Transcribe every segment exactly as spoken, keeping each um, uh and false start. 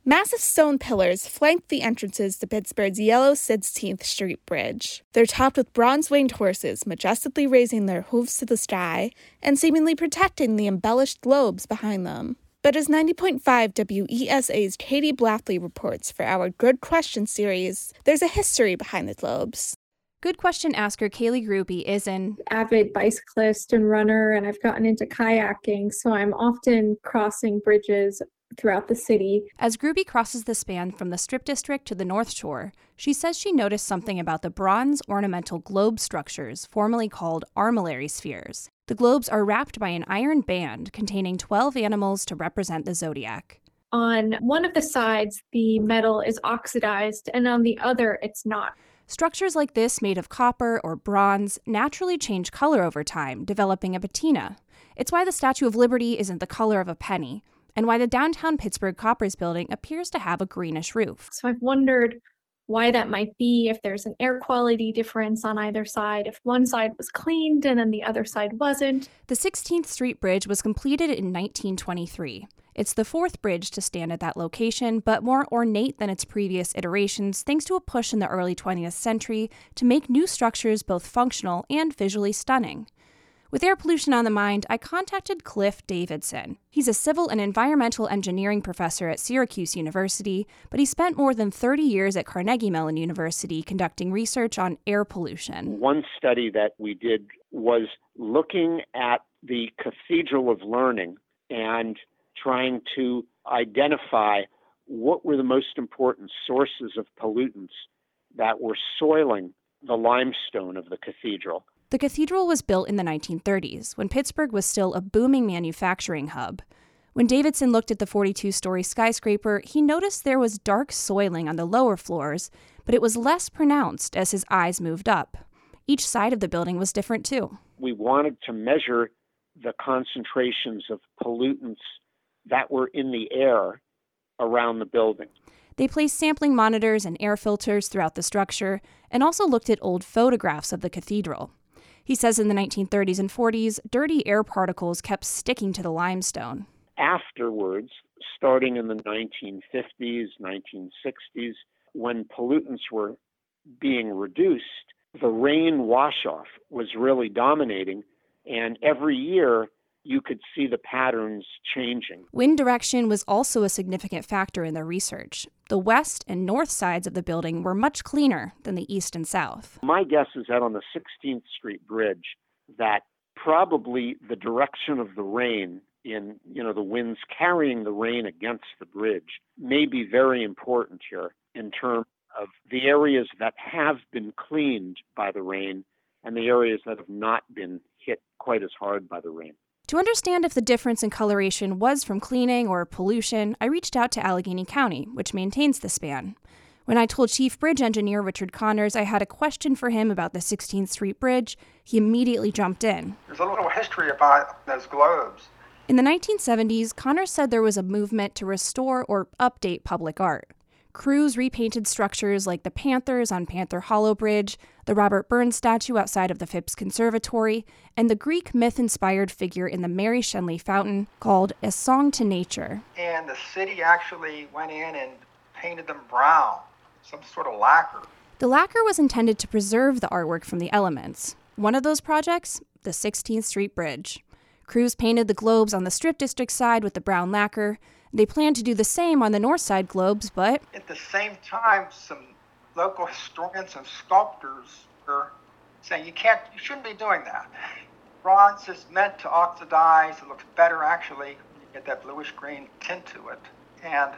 Massive stone pillars flank the entrances to Pittsburgh's yellow sixteenth Street Bridge. They're topped with bronze-winged horses, majestically raising their hooves to the sky and seemingly protecting the embellished globes behind them. But as ninety point five W E S A's Katie Blackley reports for our Good Question series, there's a history behind the globes. Good Question asker Kaylee Gruby is an avid bicyclist and runner, and I've gotten into kayaking, so I'm often crossing bridges throughout the city. As Gruby crosses the span from the Strip District to the North Shore, she says she noticed something about the bronze ornamental globe structures, formerly called armillary spheres. The globes are wrapped by an iron band containing twelve animals to represent the zodiac. On one of the sides, the metal is oxidized, and on the other, it's not. Structures like this, made of copper or bronze, naturally change color over time, developing a patina. It's why the Statue of Liberty isn't the color of a penny, and why the downtown Pittsburgh Coppers building appears to have a greenish roof. So I've wondered why that might be, if there's an air quality difference on either side, if one side was cleaned and then the other side wasn't. The sixteenth Street Bridge was completed in nineteen twenty-three. It's the fourth bridge to stand at that location, but more ornate than its previous iterations thanks to a push in the early twentieth century to make new structures both functional and visually stunning. With air pollution on the mind, I contacted Cliff Davidson. He's a civil and environmental engineering professor at Syracuse University, but he spent more than thirty years at Carnegie Mellon University conducting research on air pollution. One study that we did was looking at the Cathedral of Learning and trying to identify what were the most important sources of pollutants that were soiling the limestone of the cathedral. The cathedral was built in the nineteen thirties, when Pittsburgh was still a booming manufacturing hub. When Davidson looked at the forty-two-story skyscraper, he noticed there was dark soiling on the lower floors, but it was less pronounced as his eyes moved up. Each side of the building was different, too. We wanted to measure the concentrations of pollutants that were in the air around the building. They placed sampling monitors and air filters throughout the structure, and also looked at old photographs of the cathedral. He says in the nineteen thirties and forties, dirty air particles kept sticking to the limestone. Afterwards, starting in the nineteen fifties, nineteen sixties, when pollutants were being reduced, the rain wash-off was really dominating, and every year you could see the patterns changing. Wind direction was also a significant factor in their research. The west and north sides of the building were much cleaner than the east and south. My guess is that on the sixteenth Street Bridge, that probably the direction of the rain in, you know, the winds carrying the rain against the bridge may be very important here in terms of the areas that have been cleaned by the rain and the areas that have not been hit quite as hard by the rain. To understand if the difference in coloration was from cleaning or pollution, I reached out to Allegheny County, which maintains the span. When I told Chief Bridge Engineer Richard Connors I had a question for him about the sixteenth Street Bridge, he immediately jumped in. There's a little history about those globes. In the nineteen seventies, Connors said there was a movement to restore or update public art. Crews repainted structures like the Panthers on Panther Hollow Bridge, the Robert Burns statue outside of the Phipps Conservatory, and the Greek myth-inspired figure in the Mary Shenley Fountain called A Song to Nature. And the city actually went in and painted them brown, some sort of lacquer. The lacquer was intended to preserve the artwork from the elements. One of those projects, the sixteenth Street Bridge. Crews painted the globes on the Strip District side with the brown lacquer. They planned to do the same on the north side globes, but at the same time, some local historians and sculptors were saying you can't, you shouldn't be doing that. Bronze is meant to oxidize. It looks better, actually. You get that bluish green tint to it. And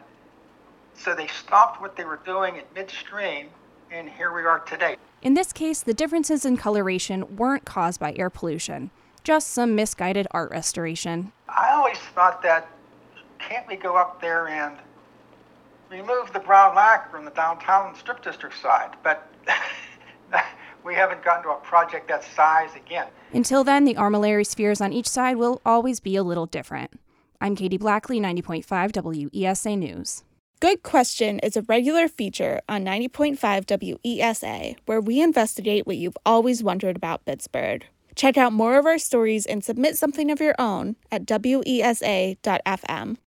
so they stopped what they were doing at midstream, and here we are today. In this case, the differences in coloration weren't caused by air pollution, just some misguided art restoration. I always thought that, can't we go up there and remove the brown lacquer on the downtown Strip District side? But we haven't gotten to a project that size again. Until then, the armillary spheres on each side will always be a little different. I'm Katie Blackley, ninety point five W E S A News. Good Question is a regular feature on ninety point five W E S A, where we investigate what you've always wondered about Pittsburgh. Check out more of our stories and submit something of your own at W E S A dot F M.